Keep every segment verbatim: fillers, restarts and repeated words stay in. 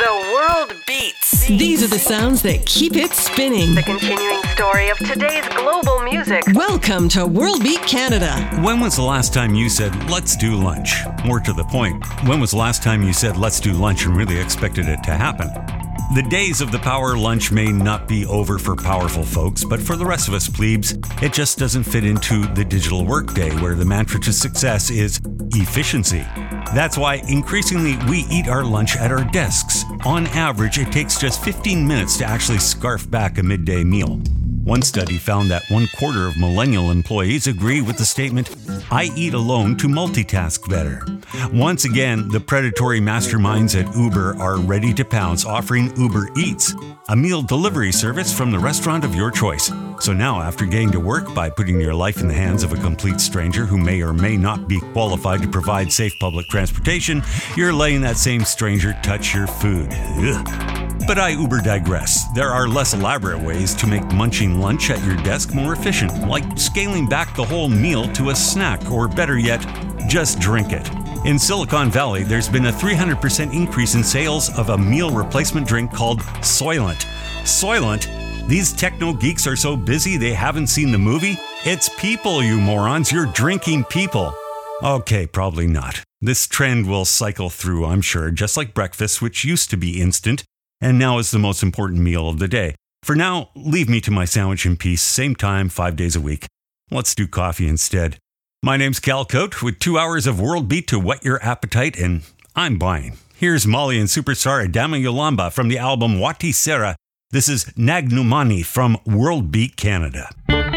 The world beats. These are the sounds that keep it spinning. The continuing story of today's global music. Welcome to World Beat Canada. When was the last time you said, let's do lunch? More to the point, when was the last time you said, let's do lunch and really expected it to happen? The days of the power lunch may not be over for powerful folks, but for the rest of us plebes, it just doesn't fit into the digital workday where the mantra to success is efficiency. That's why increasingly we eat our lunch at our desks. On average, it takes just fifteen minutes to actually scarf back a midday meal. One study found that one quarter of millennial employees agree with the statement, I eat alone to multitask better. Once again, the predatory masterminds at Uber are ready to pounce, offering Uber Eats, a meal delivery service from the restaurant of your choice. So now, after getting to work by putting your life in the hands of a complete stranger who may or may not be qualified to provide safe public transportation, you're letting that same stranger touch your food. Ugh. But I uber digress. There are less elaborate ways to make munching lunch at your desk more efficient, like scaling back the whole meal to a snack, or better yet, just drink it. In Silicon Valley, there's been a three hundred percent increase in sales of a meal replacement drink called Soylent. Soylent? These techno geeks are so busy they haven't seen the movie? It's people, you morons. You're drinking people. Okay, probably not. This trend will cycle through, I'm sure, just like breakfast, which used to be instant, and now is the most important meal of the day. For now, leave me to my sandwich in peace, same time, five days a week. Let's do coffee instead. My name's Cal Cote, with two hours of World Beat to whet your appetite, and I'm buying. Here's Molly and superstar Adama Yolamba from the album Wati Sera. This is Nagnumani from World Beat Canada.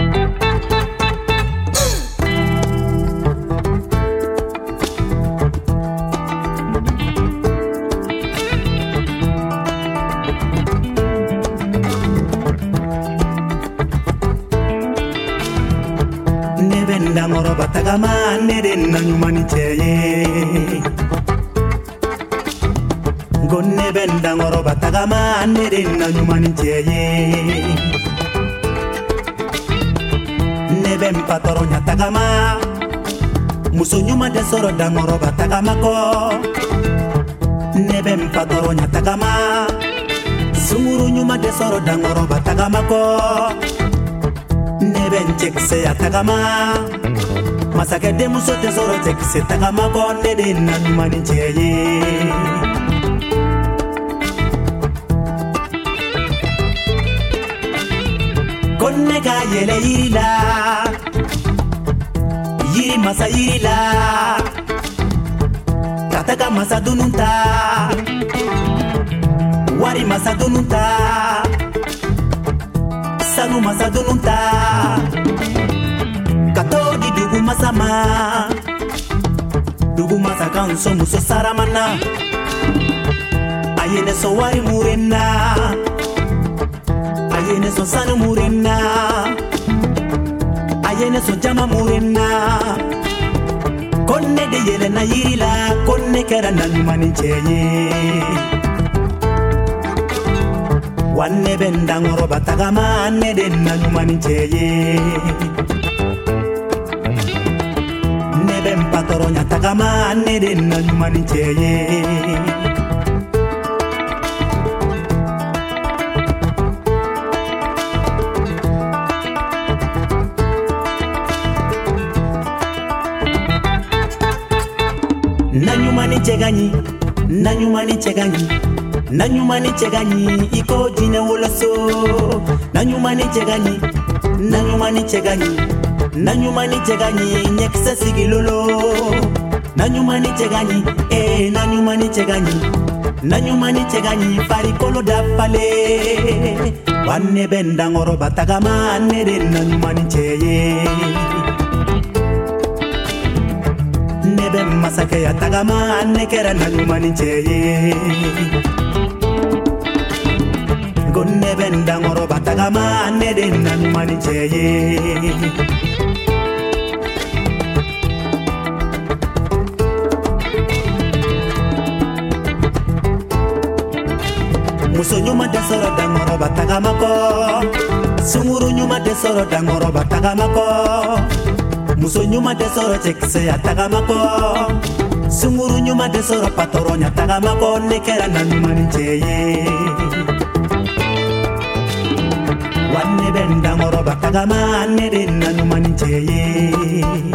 Ndangoro batagama nere nanyumani cheye Gonne bendangoro batagama nere nanyumani cheye Nebe mpatoro nyatagama Muso nyuma de soro dangoro batagama ko Nebe mpatoro nyatagama Sunguru nyuma de soro dangoro batagama ko Nebe nchekse yatagama Masake de muso tesoro tekse tagama konde de nanyumani cheye Konne ga yele yiri la Yiri masa yiri la Kataka masa dununta Wari masa dununta Sanu masa dununta Katodi dugu masama Dugu masaka nso muso saramana Ayene so wari murena Ayene so sanu murena Ayene so jama murena Konne de yele na yirila Konne kera nanyumani cheye Wanne bendangoro batagama Anne de nanyumani cheye Patoro nyatagama nere nanyumani cheye Nanyumani cheganyi Nanyumani cheganyi Nanyumani cheganyi Iko jine woloso Nanyumani cheganyi Nanyumani cheganyi Nanyumani cheganyi nyekse sigilolo Nanyumani cheganyi eh nanyumani cheganyi Nanyumani cheganyi farikolo dafale Wanne bendangoro batagama nere nanyumani cheye Nebe masake yatagama nekera nanyumani cheye Gonne bendangoro batagama nere nanyumani cheye Muso nyuma de soro dangoro batagama ko Sunguru nyuma de soro dangoro batagama ko Muso nyuma de soro chekse atagama ko Sunguru nyuma de soro patoronya tagama konne kera nanumani cheye Wanne benda moro batagama nere nanumani cheye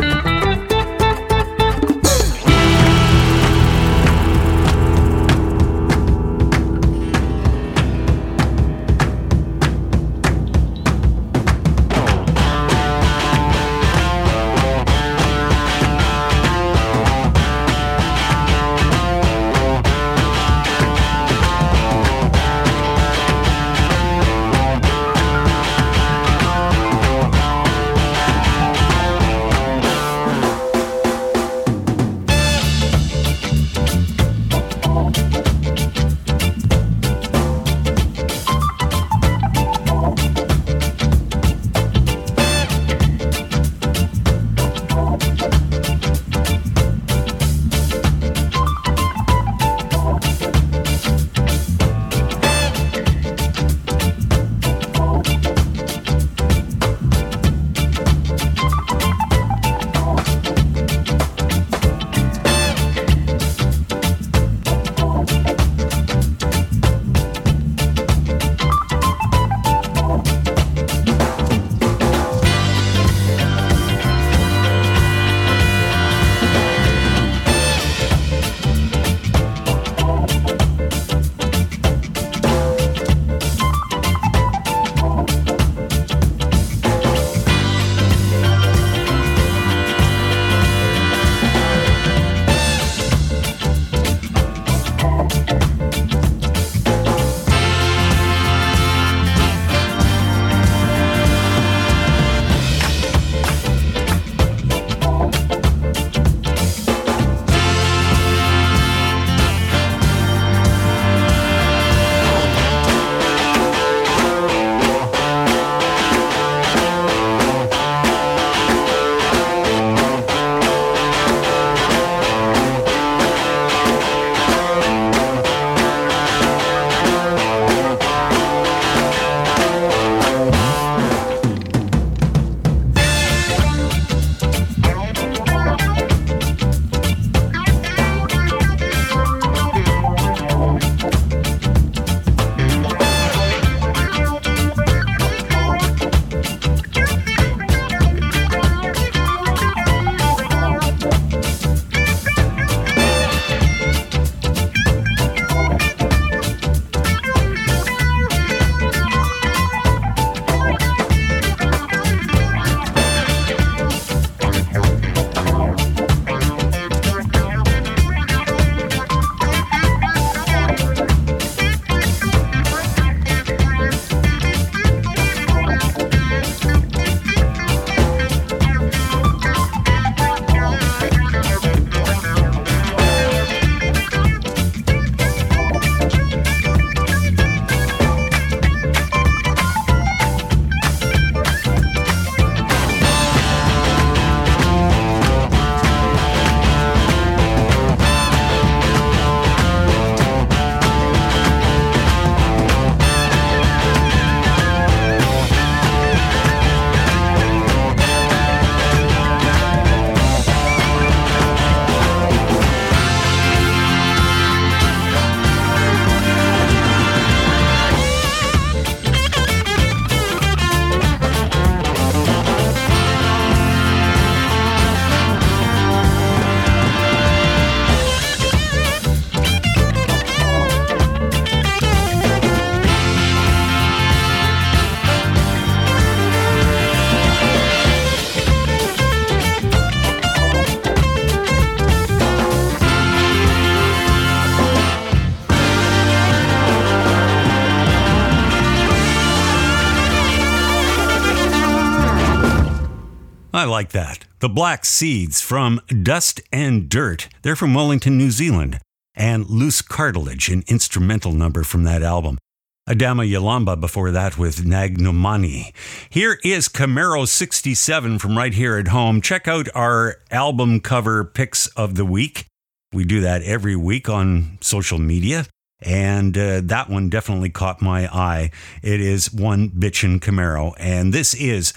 I like that. The Black Seeds from Dust and Dirt. They're from Wellington, New Zealand. And Loose Cartilage, an instrumental number from that album. Adama Yalamba before that with Nagnomani. Here is Camaro sixty-seven from right here at home. Check out our album cover picks of the week. We do that every week on social media. And uh, that one definitely caught my eye. It is One Bitchin' Camaro. And this is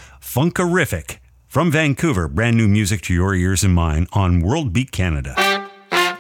Funkerific from Vancouver. Brand new music to your ears and mine on World Beat Canada.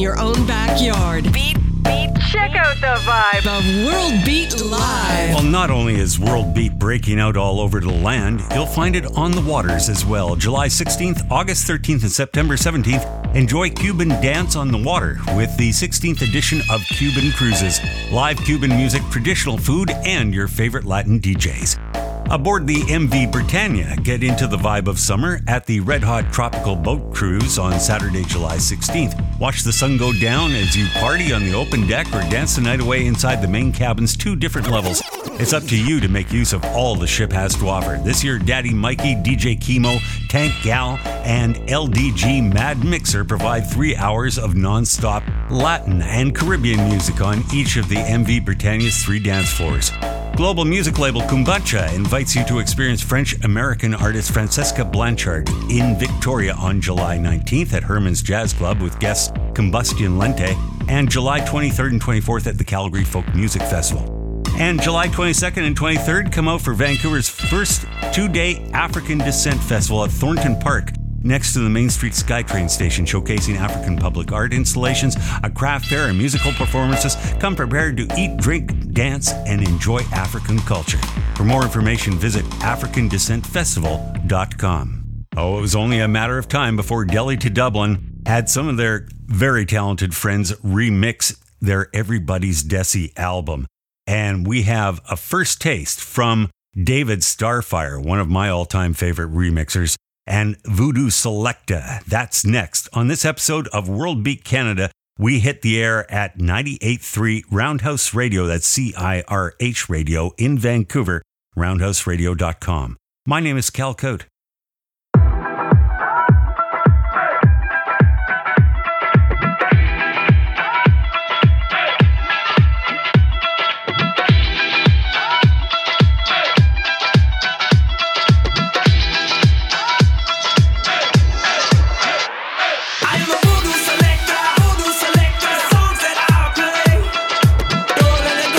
your own backyard. Beat, beat, check out the vibe. The World Beat Live. Well, not only is World Beat breaking out all over the land, you'll find it on the waters as well. July sixteenth, August thirteenth, and September seventeenth, enjoy Cuban dance on the water with the sixteenth edition of Cuban Cruises. Live Cuban music, traditional food, and your favorite Latin D Js. Aboard the M V Britannia, get into the vibe of summer at the Red Hot Tropical Boat Cruise on Saturday, July sixteenth. Watch the sun go down as you party on the open deck or dance the night away inside the main cabin's two different levels. It's up to you to make use of all the ship has to offer. This year, Daddy Mikey, D J Chemo, Tank Gal, and L D G Mad Mixer provide three hours of non-stop Latin and Caribbean music on each of the M V Britannia's three dance floors. Global music label Kumbacha invites you to experience French-American artist Francesca Blanchard in Victoria on July nineteenth at Herman's Jazz Club with guests Combustion Lente, and July twenty-third and twenty-fourth at the Calgary Folk Music Festival. And July twenty-second and twenty-third, come out for Vancouver's first two-day African Descent Festival at Thornton Park, next to the Main Street SkyTrain station, showcasing African public art installations, a craft fair, and musical performances. Come prepared to eat, drink, dance, and enjoy African culture. For more information, visit african descent festival dot com. Oh, it was only a matter of time before Delhi to Dublin had some of their very talented friends remix their Everybody's Desi album. And we have a first taste from David Starfire, one of my all-time favorite remixers, and Voodoo Selecta. That's next. On this episode of World Beat Canada, we hit the air at ninety-eight point three Roundhouse Radio, that's C I R H Radio in Vancouver, roundhouse radio dot com. My name is Cal Cote.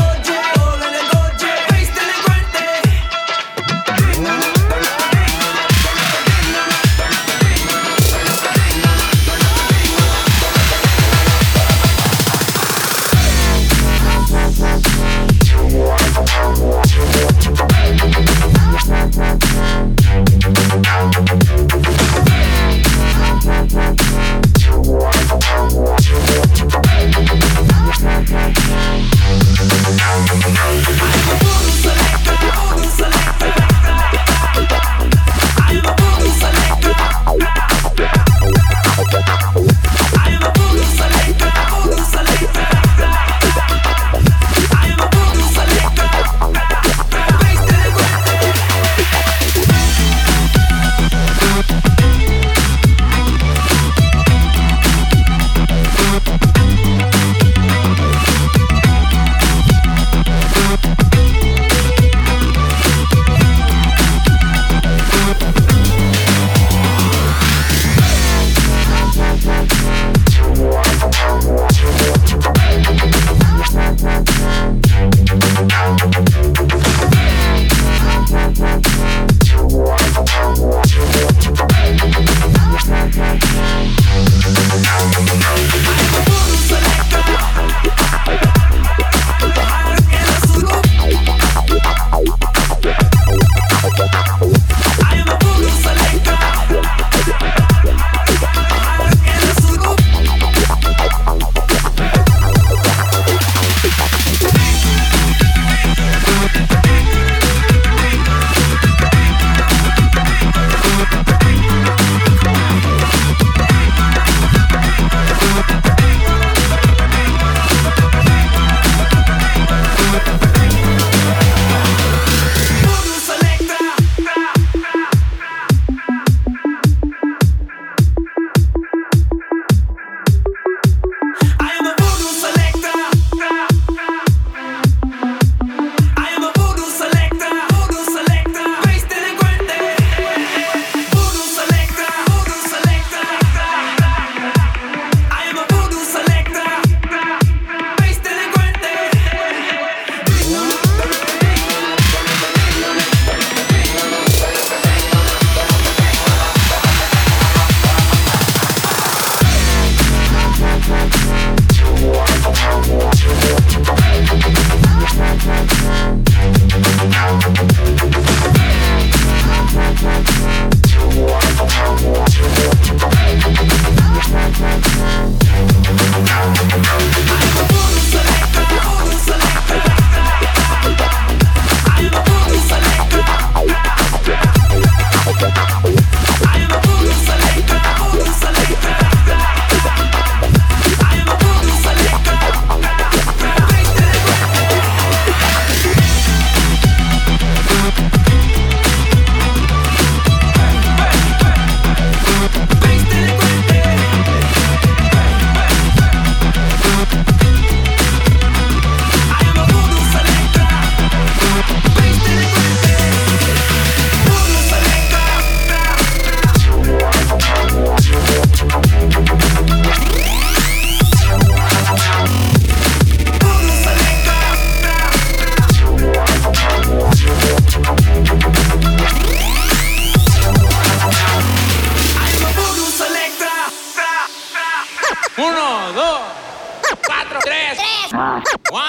Bring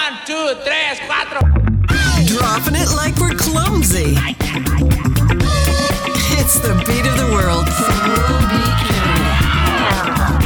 One, two, tres, cuatro. Dropping it like we're clumsy. It's the beat of the world from World Beat Canada.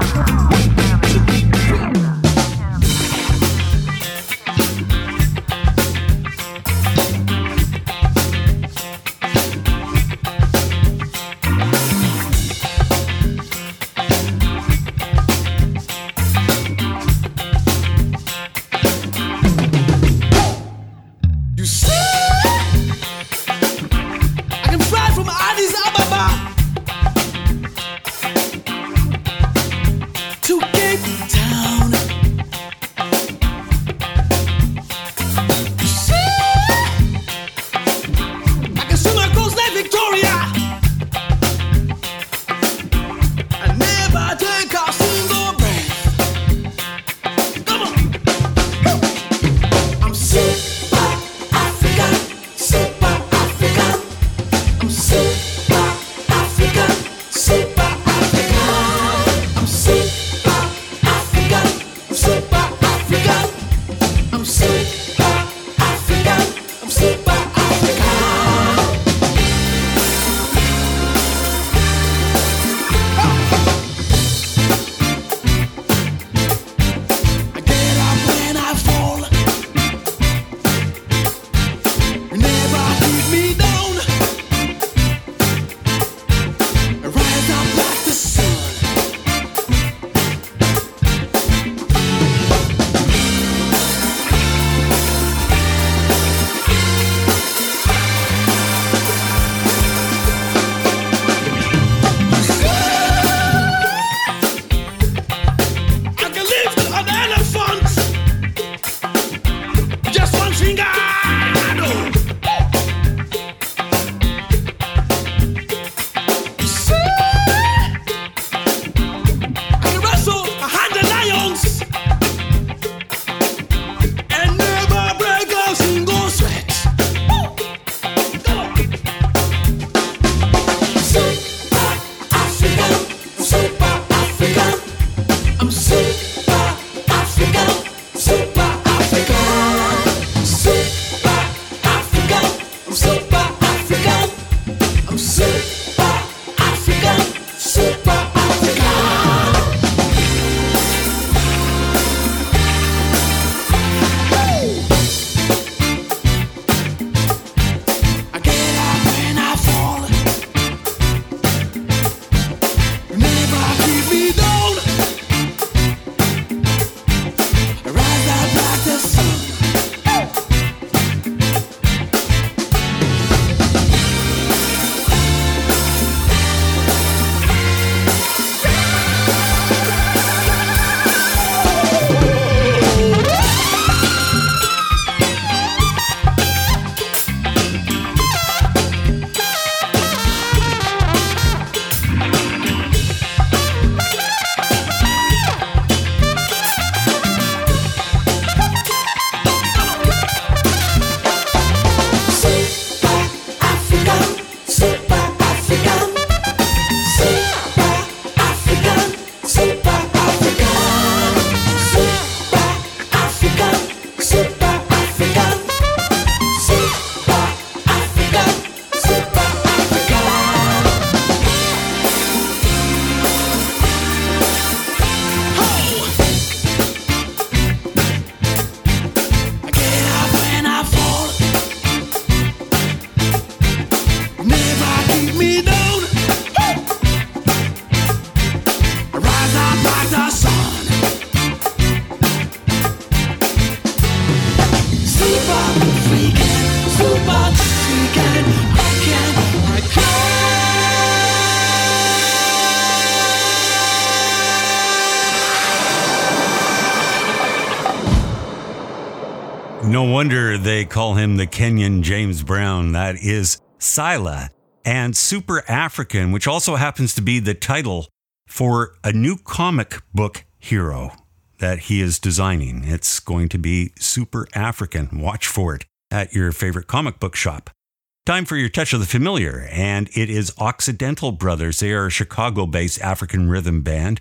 No wonder they call him the Kenyan James Brown. That is Sila and Super African, which also happens to be the title for a new comic book hero that he is designing. It's going to be Super African. Watch for it at your favorite comic book shop. Time for your touch of the familiar, and it is Occidental Brothers. They are a Chicago-based African rhythm band,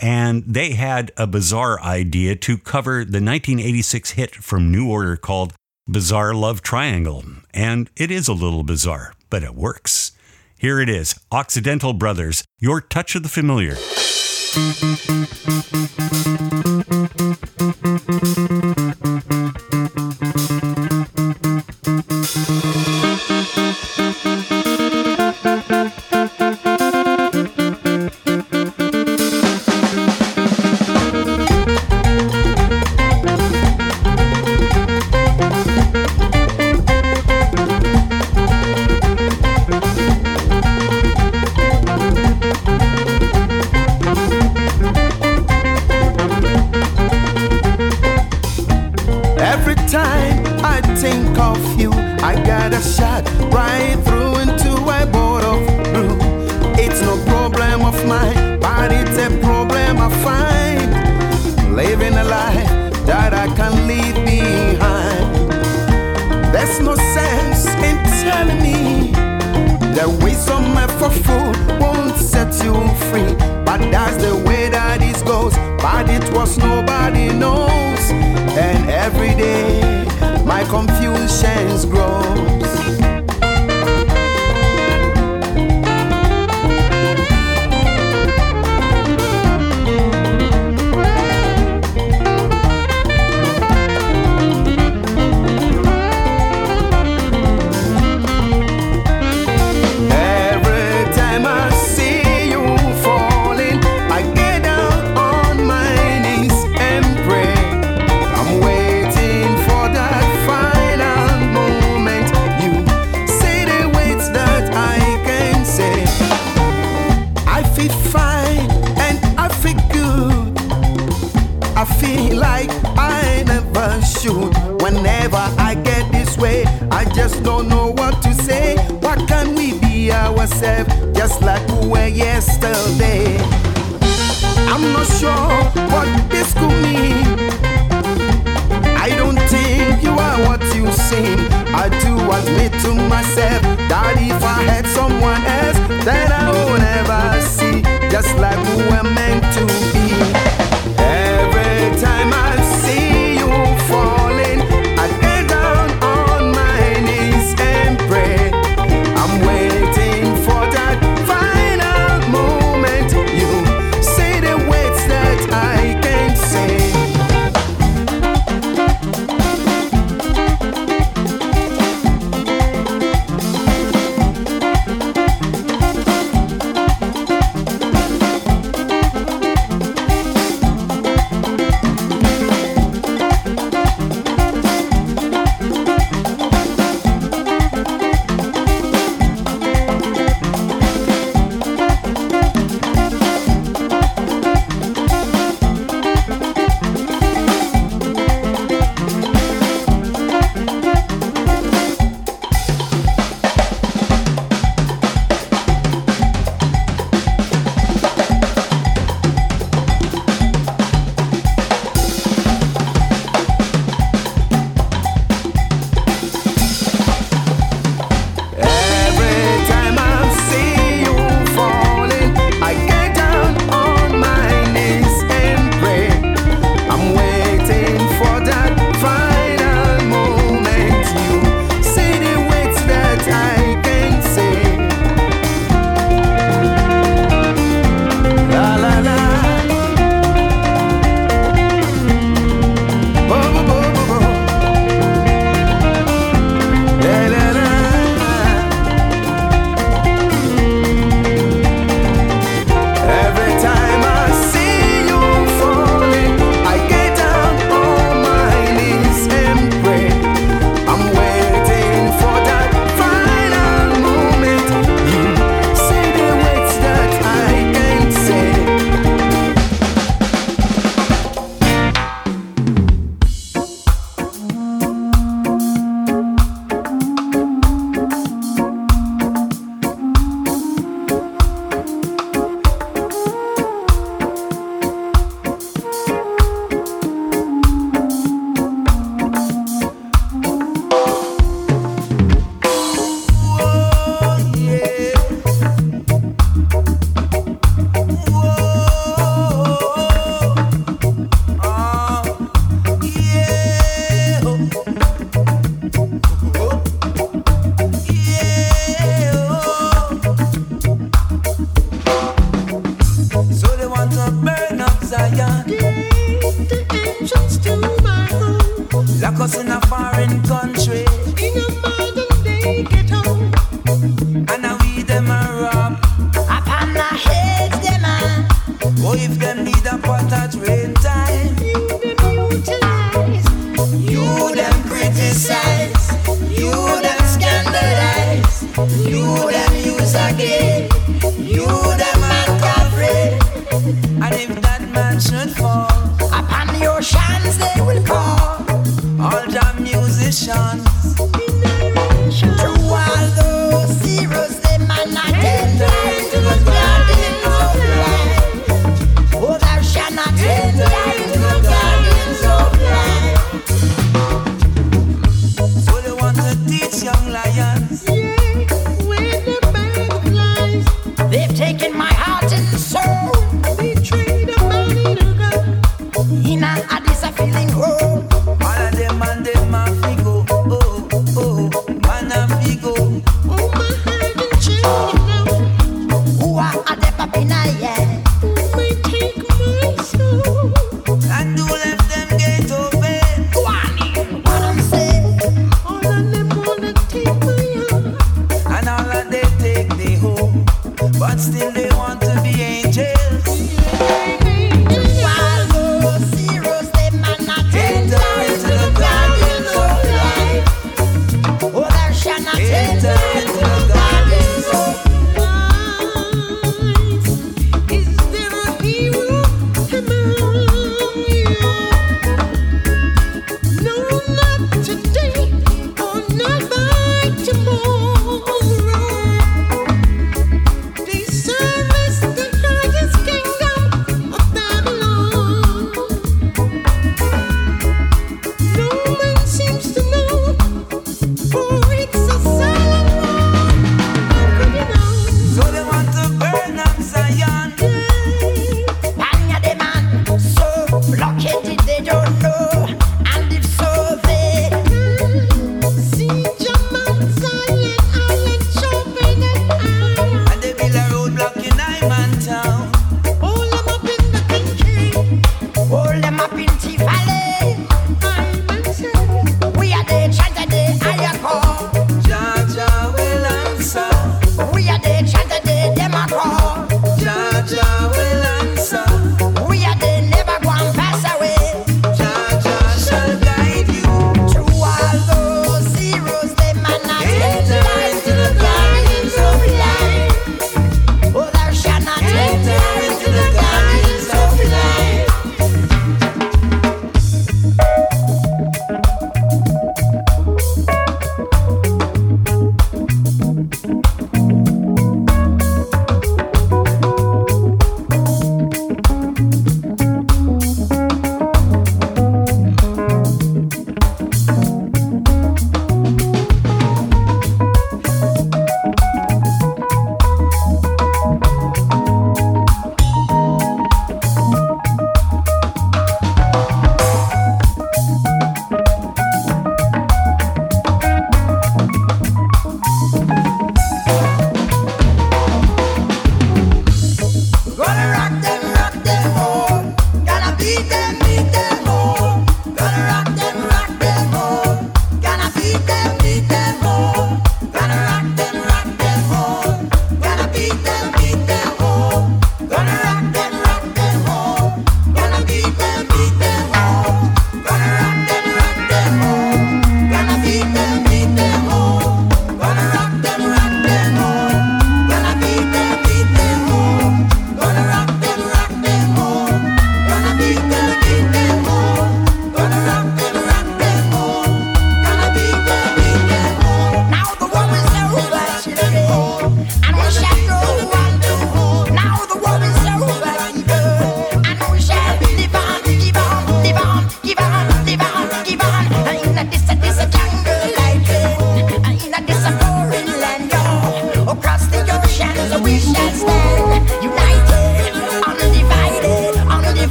and they had a bizarre idea to cover the nineteen eighty-six hit from New Order called Bizarre Love Triangle. And it is a little bizarre, but it works. Here it is, Occidental Brothers, Your Touch of the Familiar. foreign country. In a modern day ghetto. And now we them a rob. Upon the heads them a. Oh, if them need a pot at rain time. You them utilize. You them criticize. You them scandalize. You them use again. You them uncover. And if that man should fall, upon the oceans they will call all the musicians. Through all those zeros they man attend to the gardens of life. Oh, thou shalt not attend to the gardens of life. So they want to teach young lions. Yeah, where the bag flies. They've taken my heart and soul. They trade a man in a gun. In a Addis a feeling home. All of them and them a figo. Oh.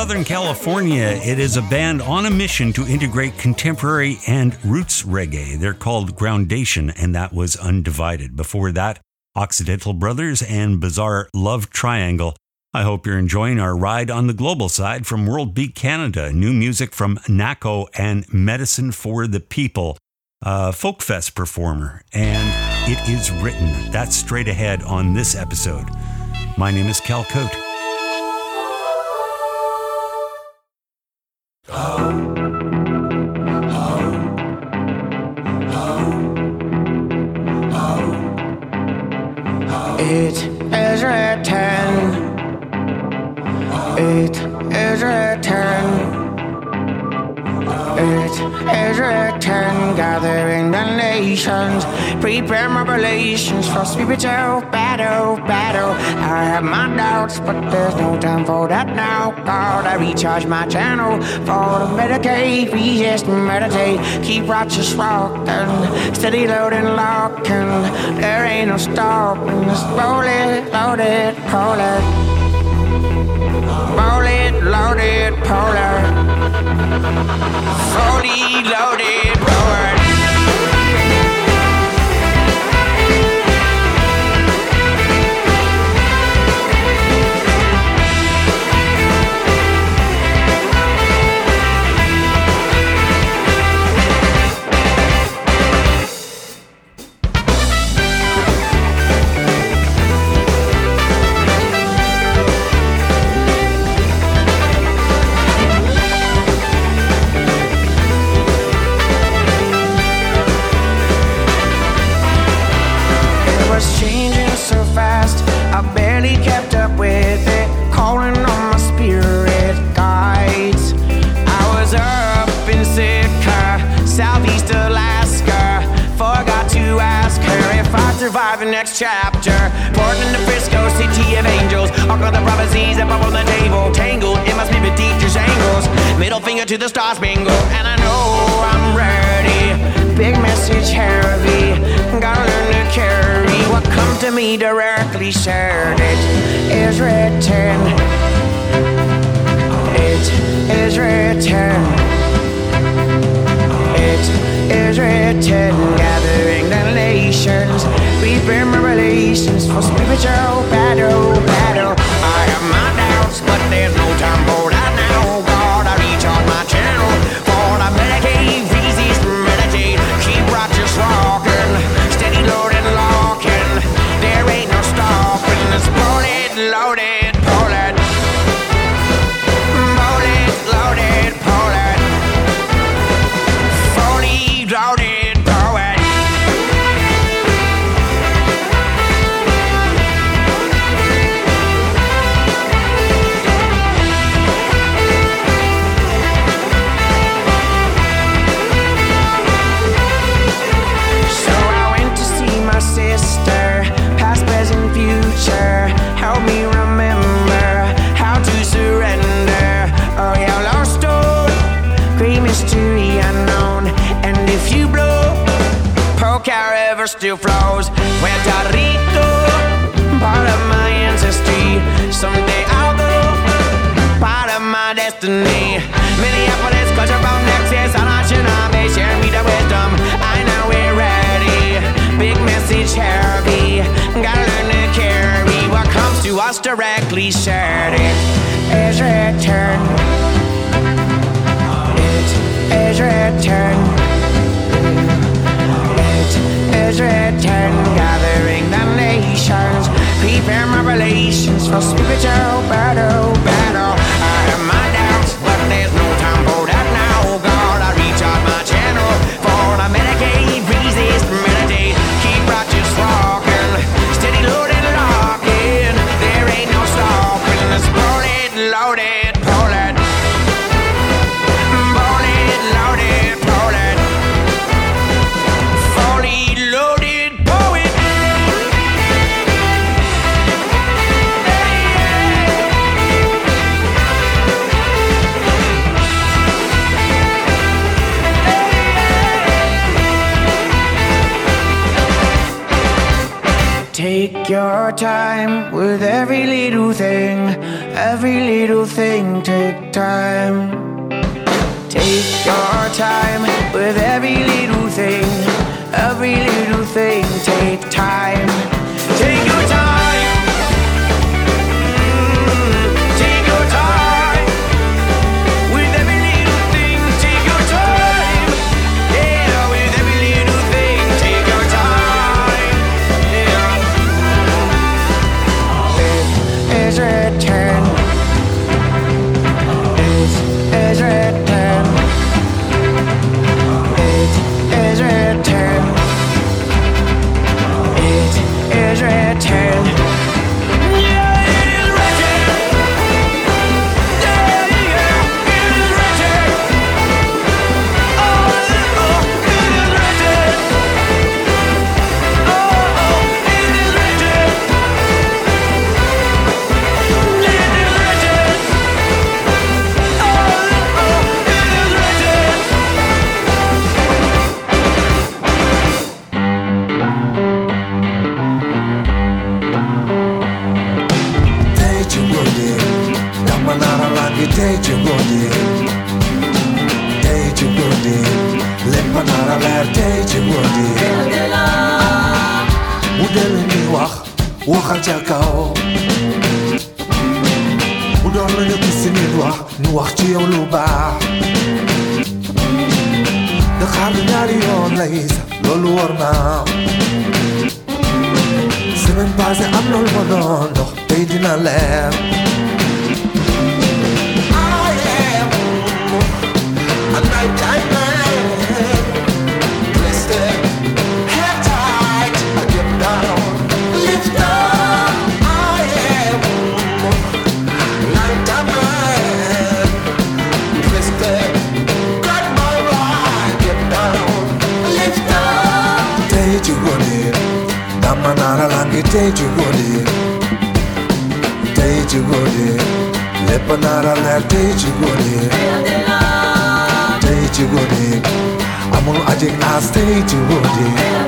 Southern California. It is a band on a mission to integrate contemporary and roots reggae. They're called Groundation, and that was Undivided. Before that, Occidental Brothers and Bizarre Love Triangle. I hope you're enjoying our ride on the global side from World Beat Canada. New music from Nako and Medicine for the People, a Folkfest performer, and it is written. That's straight ahead on this episode. My name is Cal Cote. It is written. It is written. It is written. Gathering the nations, prepare my relations for spiritual battle, battle. I have my doubts, but there's no time for that now. God, I recharge my channel for the meditate, resist, meditate, keep righteous walking, steady loading, locking. There ain't no stopping. Just roll it, load it, pull it. Roll it, load it, pull it. Fully loaded, roll it. I barely kept up with it, calling on my spirit guides. I was up in Sitka, southeast Alaska. Forgot to ask her if I'd survive the next chapter. Portland to Frisco, city of angels. All of the prophecies up on the table, tangled in my spirit teacher's angles. Middle finger to the stars bingo, and I know I'm ready. Big message heavy, gotta learn to carry what comes to me directly shared. It is written. It is written. It is written. Gathering the nations, prepare my relations for spiritual battle, battle. I have my doubts, but there's no time for that now. God, I recharge my channel for the medicate, resist, meditate, keep righteous walking, steady loading, locking. There ain't no stopping. Let's pull it, load it, pull it. Pull it, load it, pull it. Fully loaded, pull it. So I went to see my sister, past, present, future. Help me remember how to surrender. Oh yeah, lost door, great mystery unknown. And if you blow, poke our river still flows. Puerto Rico, part of my ancestry. Someday I'll go, part of my destiny. Minneapolis, cultural nexus, Anishinaabe, share me the wisdom. I know we're ready. Big message heavy, gotta learn to carry what comes to us directly shared. It is written. It is written. It is written. Gathering the nations, prepare my relations for spiritual battle, battle. I have my doubts, but there's no time for that now. God, I recharge my channel for the medicate, resist, meditate, keep righteous walking, steady loaded, locking. There ain't no stopping. Let's pull it, load it, pull it. Pull it, load it, pull it. Fully loaded, pull it. Hey, yeah. Take your time with every little thing, every little thing, take time. Take your time with every little thing, every little thing, take time. Take your time. Mm, take your time with every little thing, take your time. Yeah, with every little thing, take your time. Yeah. It is written. It is written. It is written. It is written. Yeah, it is written. Yeah, yeah, it is written. Oh, oh, it is written. Oh, oh, it is written. It is written. Oh, oh, it is written. Day-ci-godi, damanara lagi day-ci-godi. Day-ci-godi, leppanara leer day-ci-godi. Bu dee ni wax waxal ca kaw. Bu doon la ñu gis nit wax ñu wax ci yow lu baax. Da xaar lu ñaari yoon lay sax loolu war naa. Semaine passée am na lu ma doon dox tey dina leer. I am a nighttime man, twisted, head tight, I get down, lift up. I am a nighttime man, twisted, got my right, get down, lift up. Day-ci-godi, damanara langi day-ci-godi. Day-ci-godi, leppanara leer day-ci-godi. Day-ci-godi, amul ajik as day-ci-godi.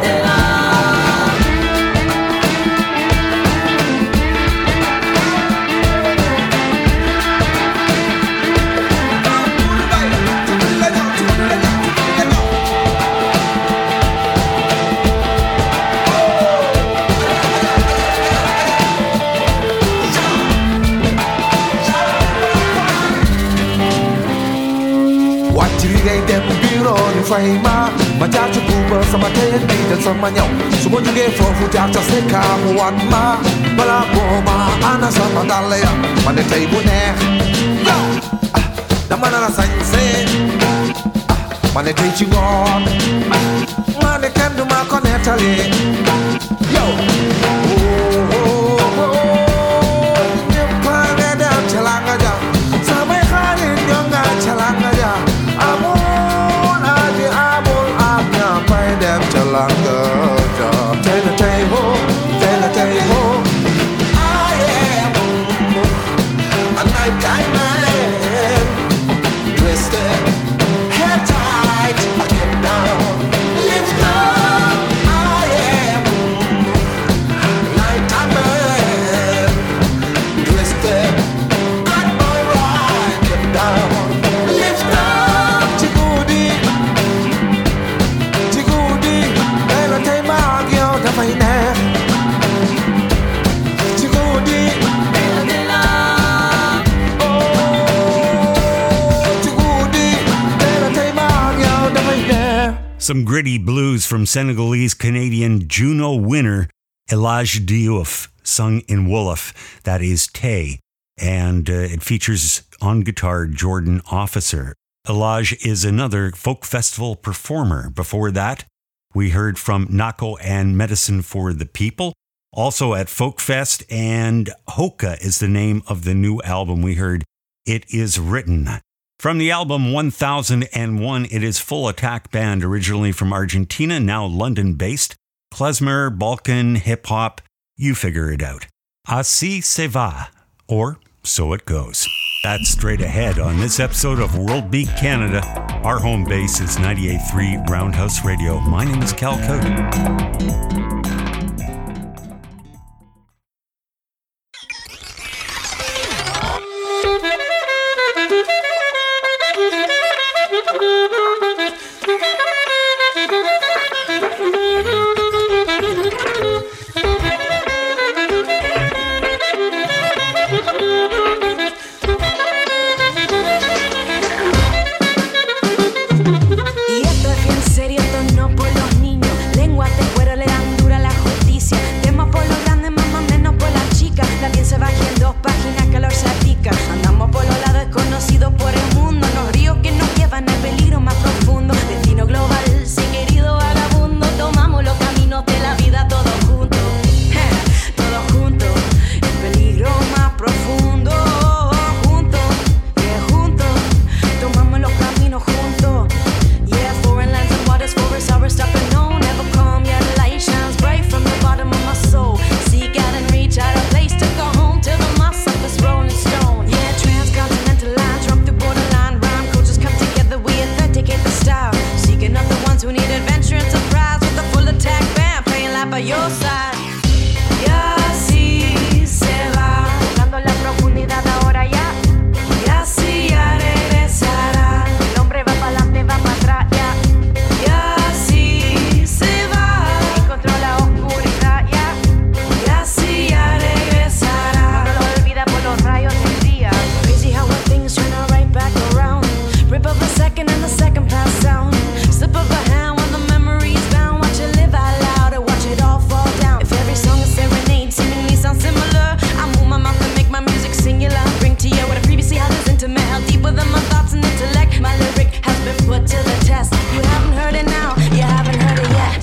Wàcc liggéey dem bureau ñu fay ma ma jaar ci Uber sama këyit bi jël sama ñaw su ma jógee foofu jaar ca Seka mu wan ma balaa booba ana sama dàll ya ma ne tey bu neex yow ah dama nar a sañse ah ma ne tey ci ngoon ma ne kenn du ma ko nettali yow oh oh oh ñëpp a ngi dem ca langa ja samay xarit ñoo nga ca langa ja amul aji amul ak ñaapay dem ca langa ja tey la tey ho tey la tey ho I am a nighttime man, twisted, head tight, I get down, lift up. I am a nighttime man, twisted, got my right, get down, lift up. Ci-gudi, ci-gudi, tey la tey maa ak yow dafay neex. Ci-gudi, Some gritty blues from Senegalese-Canadian Juno winner Elage Diouf, sung in Wolof. That is Tay, and uh, it features on guitar Jordan Officer. Elage is another folk festival performer. Before that, we heard from Nako and Medicine for the People, also at Folk Fest, and Hoka is the name of the new album we heard. It is written. From the album one thousand one, it is Full Attack Band, originally from Argentina, now London-based. Klezmer, Balkan, hip-hop, you figure it out. Así se va, or so it goes. That's straight ahead on this episode of World Beat Canada. Our home base is ninety-eight point three Roundhouse Radio. My name is Cal Cody. destrozar. Y así se va, buscando la profundidad ahora ya. Y así ya regresará. El hombre va para adelante, va para atrás ya. Y así se va, encontró la oscuridad ya. Y así ya regresará. No lo olvida por los rayos del día. Crazy how one thing's turn right back around. Rip of a second and the second pass sound. Slip of a hand when the memory's bound. Watch it live out loud or watch it all fall down. If every song is serenade, seemingly sounds similar, I move my mouth and make my music singular. Bring to you what I previously held as intimate, held deeper than my thoughts and intellect. My lyric has been put to the test. You haven't heard it now, you haven't heard it yet.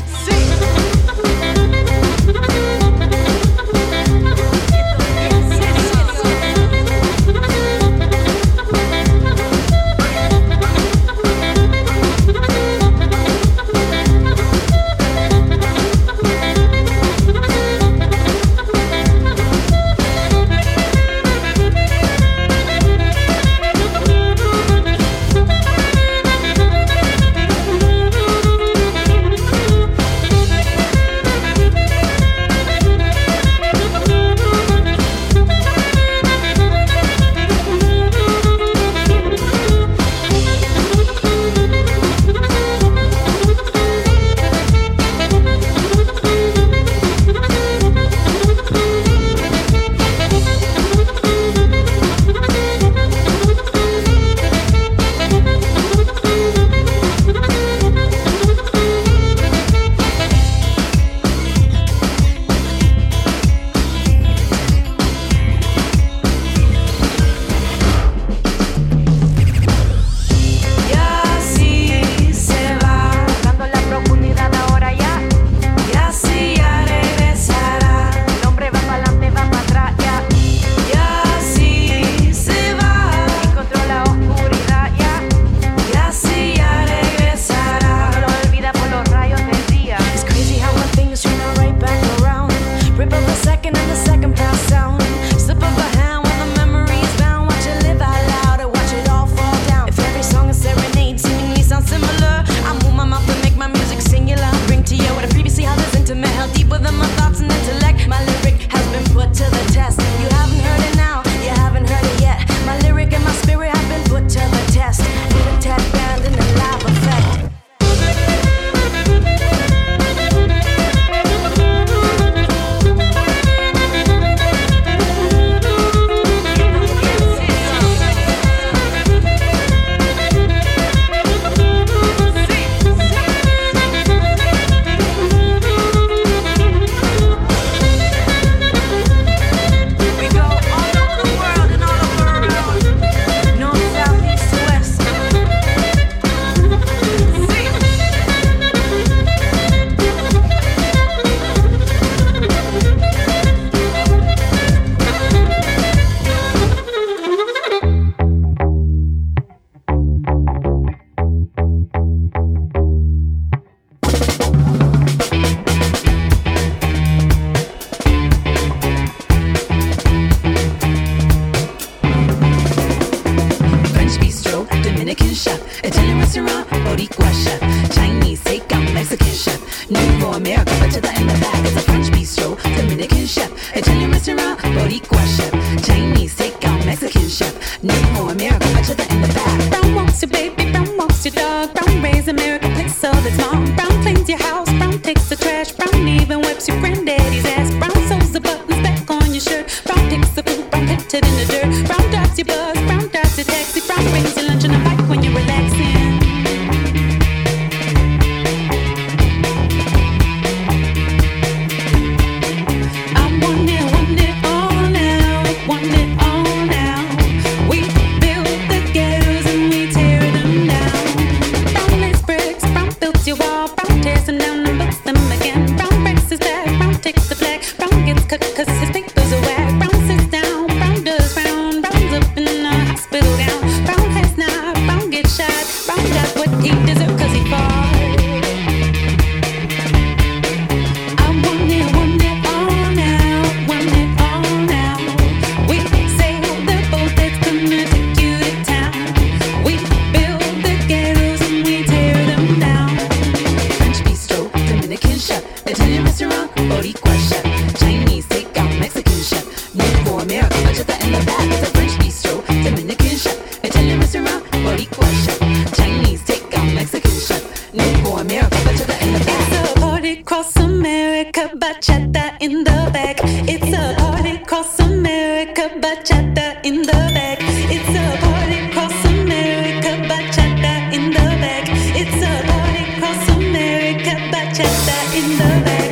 bachata in the back. It's a party across America, bachata in the back. It's a party across America, bachata in the back. It's a party across America, bachata in the back.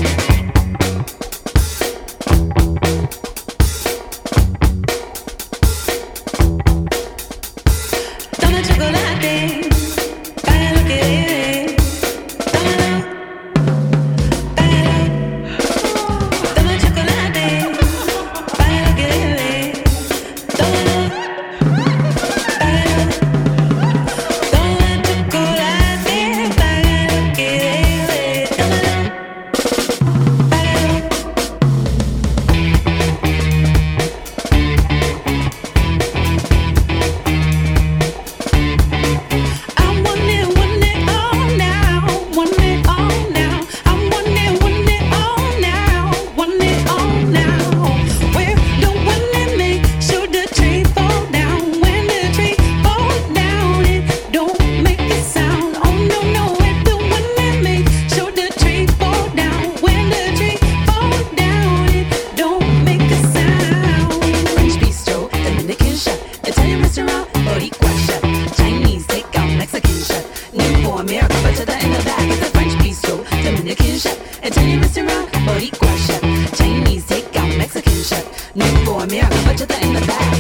Toma chocolate, para lo que bebes. Tómalo, para. Toma chocolate, para lo que bebes. Tómalo, para. Toma chocolate, para lo que bebes. Tómalo, para. I want it, want it all now, want it all now. I want it, want it all now, want it all now. We're the one that make sure the tree fall down. When the tree falls down, it don't make a sound. Oh no no, we're the one that make sure the tree fall down. When the tree falls down, it don't make a sound. French bistro, Dominican chef, Italian restaurant, Boricua chef, Chinese takeout, Mexican chef, new for America, bachata in the back. It's a French bistro, Dominican chef, Italian restaurant, Boricua chef, Chinese takeout, Mexican chef, new for America, bachata in the back.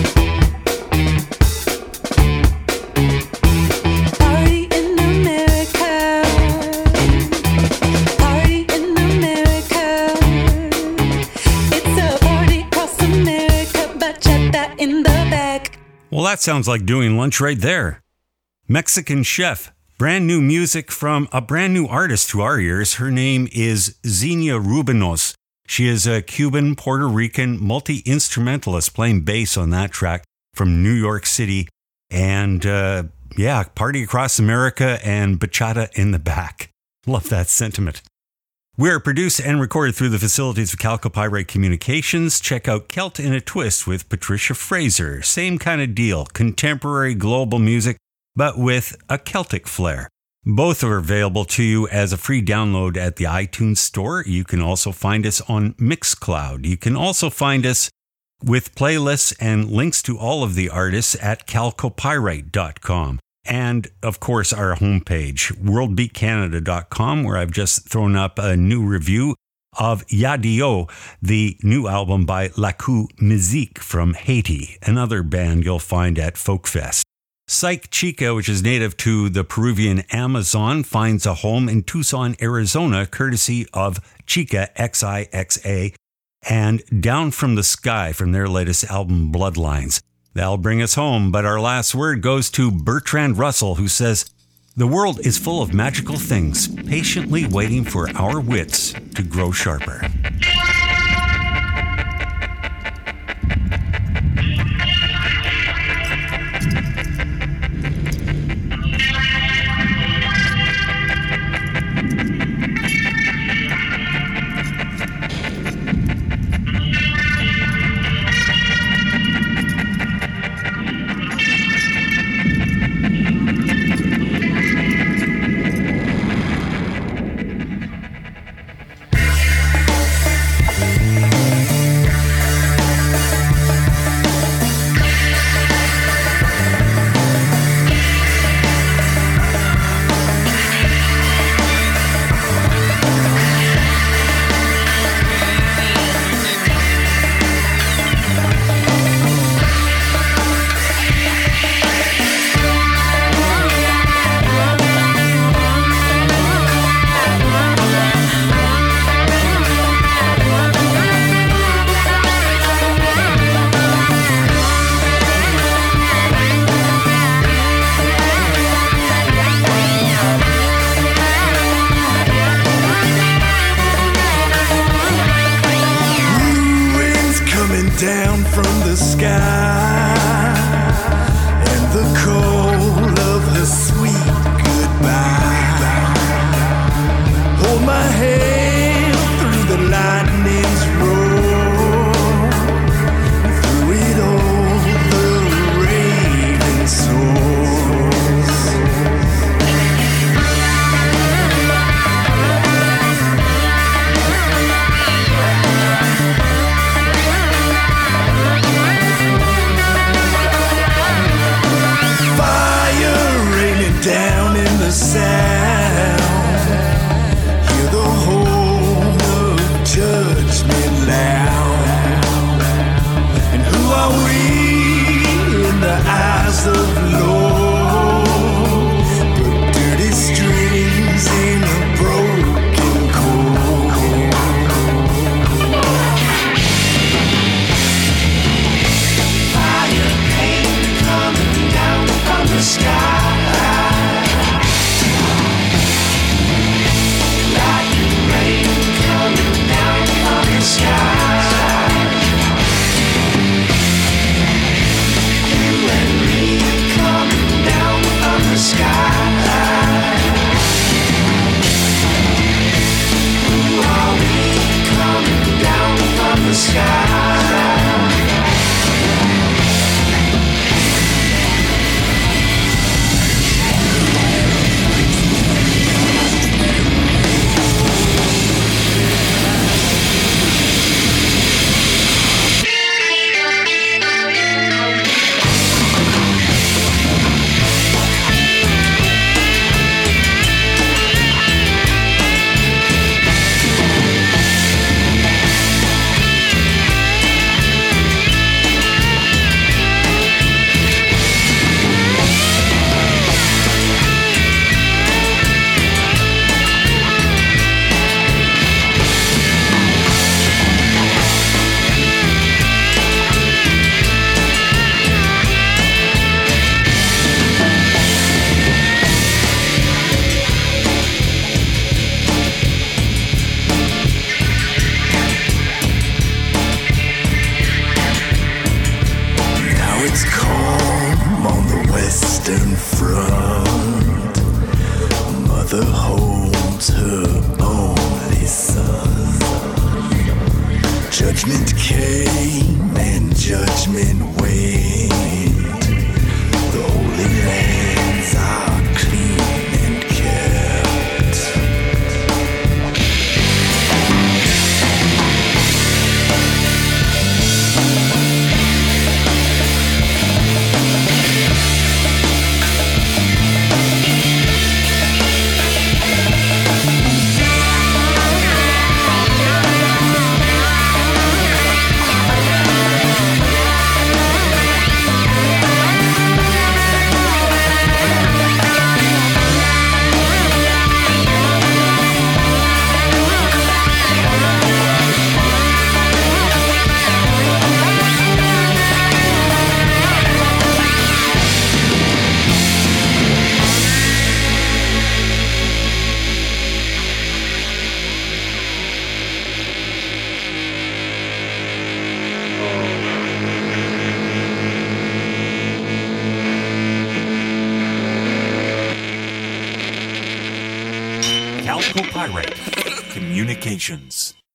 Party in America, party in America. It's a party across America, bachata in the back. Well, that sounds like doing lunch right there. Mexican Chef. Brand new music from a brand new artist to our ears. Her name is Xenia Rubinos. She is a Cuban, Puerto Rican multi-instrumentalist playing bass on that track from New York City. And uh, yeah, party across America and bachata in the back. Love that sentiment. We're produced and recorded through the facilities of Calcopyrite Communications. Check out Celt in a Twist with Patricia Fraser. Same kind of deal, contemporary global music, but with a Celtic flair. Both are available to you as a free download at the iTunes Store. You can also find us on Mixcloud. You can also find us with playlists and links to all of the artists at calcopyrite dot com. And, of course, our homepage, world beat canada dot com, where I've just thrown up a new review of Yadio, the new album by Lakou Musique from Haiti, another band you'll find at Folkfest. Psych Chica, which is native to the Peruvian Amazon, finds a home in Tucson, Arizona, courtesy of Chica X I X A, and Down from the Sky from their latest album, Bloodlines. That'll bring us home, but our last word goes to Bertrand Russell, who says, "The world is full of magical things, patiently waiting for our wits to grow sharper." Down from the sky, and the cold of her sweet goodbye. Hold my hand through the lightning's roar, through it all the raven soars. Judgment came and judgment went. The holy lands are clean and kept. Calco Pirate Communications.